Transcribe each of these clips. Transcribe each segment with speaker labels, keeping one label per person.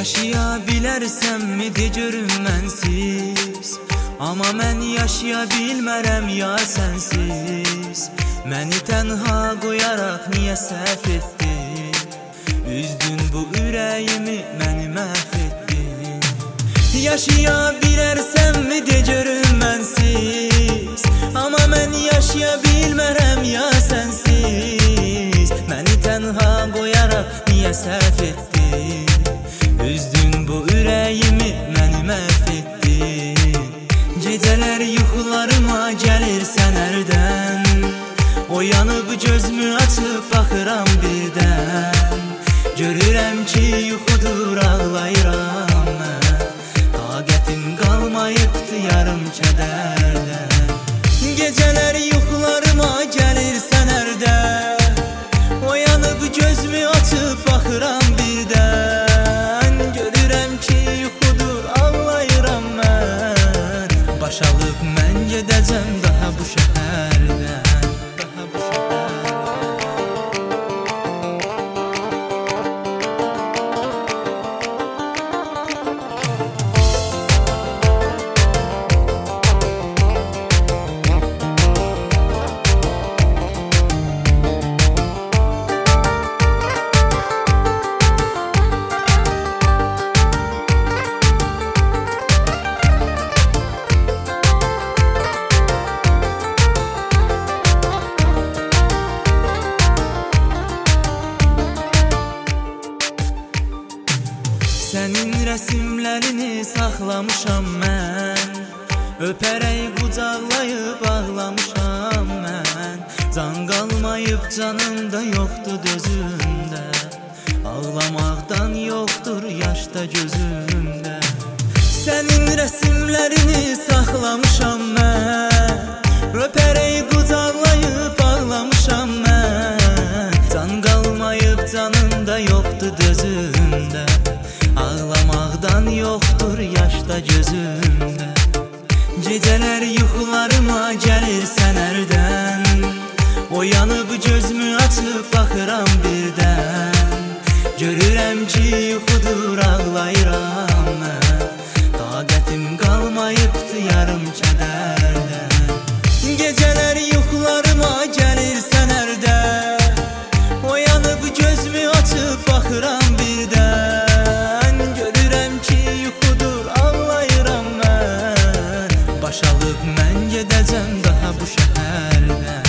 Speaker 1: Yaşaya bilərsənmi de görüm mənsiz, amma mən yaşaya bilmərəm ya sənsiz. Məni tənha qoyaraq niyə səhv etdin? Üzdün bu ürəyimi, məni məhv etdin. Yaşaya bilərsənmi de görüm mənsiz, amma mən yaşaya bilmərəm ya sənsiz. Məni tənha qoyaraq niyə səhv etdin? Üzdün bu ürəyimi, məni məhv etdin. Gecələr yuxularıma gəlirsən ərdən, oyanıb gözümü açıb baxıram birdən. Görürəm ki yuxudur, ağlayıram mən. Taqətim qalmayıbdı yarım kədərdən. Gecələr yuxularıma gəlirsən ərdən, oyanıb gözümü açıb baxıram birdən. Görürəm ki yuxudur, ağlayıram mən. Baş alıb mən gedəcəm daha bu şəhərdən. Sənin rəsimlərini saxlamışam mən, öpərək qucaqlayıb ağlamışam mən. Can qalmayıb canımda, yoxdur dözümdə, ağlamaqdan yoxdur yaşda gözümdə. Sənin rəsimlərini saxlamışam mən, öpərək qucaqlayıb ağlamışam mən. Can qalmayıb canımda, yoxdur dözümdə, ağlamaqdan yoxdur yaşda gözümdə. Gecələr yuxularıma gəlirsən ərdən, oyanıb gözümü açıb baxıram birdən. Görürəm ki yuxudur, ağlayıram mən. Taqətim qalmayıbdı yarım kədərdən. Gecələr yuxularıma gəlirsən ərdən, oyanıb gözümü açıb baxıram birdən. Görürəm ki yuxudur, ağlayıram mən. Baş alıb mən gedəcəm daha bu şəhərdən.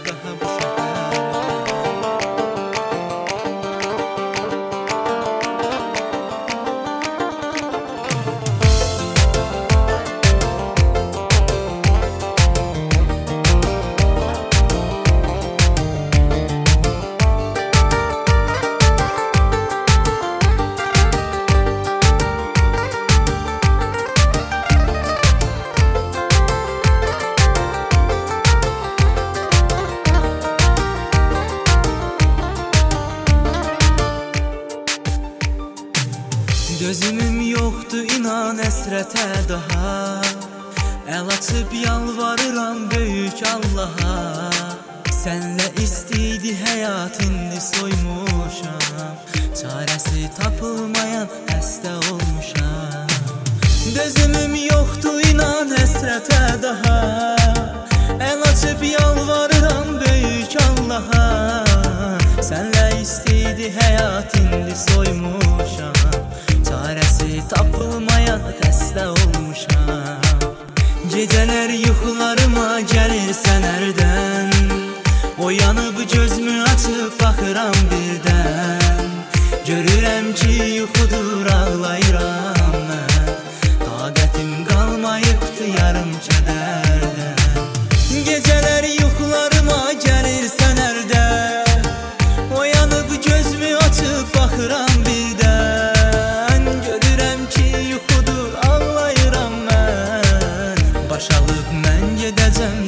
Speaker 1: Gözümüm yoxdur inan əsrətə daha, əl açıb yalvarıram böyük Allaha. Sənlə istiydi həyat, indi soymuşam, çarəsi tapılmayan xəstə olmuşam. Gözümüm yoxdur inan əsrətə daha, əl açıb yalvarıram böyük Allaha. Sənlə istiydi həyat, indi soymuşam, çarəsi tapılmayan xəstə olmuşam. Gecələr yuxularıma gəlirsən ərdən, oyanıb gözümü açıb baxıram birdən. Görürəm ki yuxudur, ağlayıram mən. Taqətim qalmayıbdı yarım kədərdən. Gecələr yuxularıma gəlirsən ərdən, oyanıb gözümü açıb baxıram birdən. Görürəm ki yuxudur, ağlayıram mən. Baş alıb mən gedəcəm